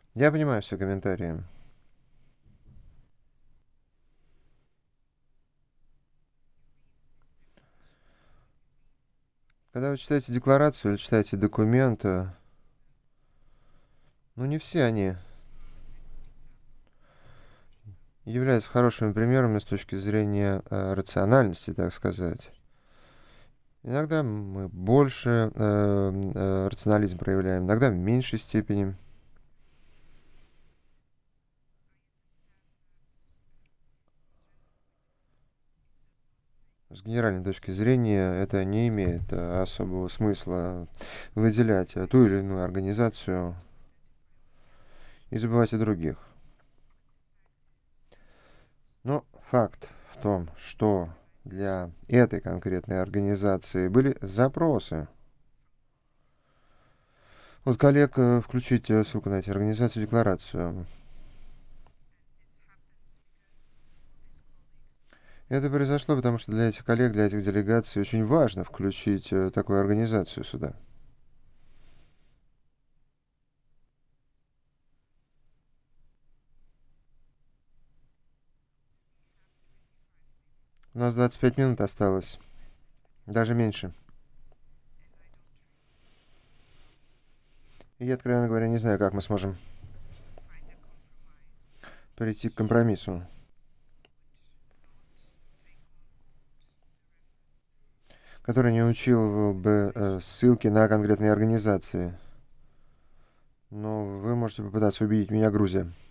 Я понимаю все комментарии. Когда вы читаете декларацию или читаете документы, ну не все они являются хорошими примерами с точки зрения рациональности, так сказать. Иногда мы больше рационализм проявляем, иногда в меньшей степени. С генеральной точки зрения это не имеет особого смысла выделять ту или иную организацию и забывать о других. Но факт в том, что для этой конкретной организации были запросы от коллег включить ссылку на эти организации в декларацию. Это произошло потому, что для этих коллег, для этих делегаций очень важно включить такую организацию сюда. У нас 25 минут осталось, даже меньше. И я, откровенно говоря, не знаю, как мы сможем прийти к компромиссу, который не учитывал бы ссылки на конкретные организации. Но вы можете попытаться убедить меня, Грузия.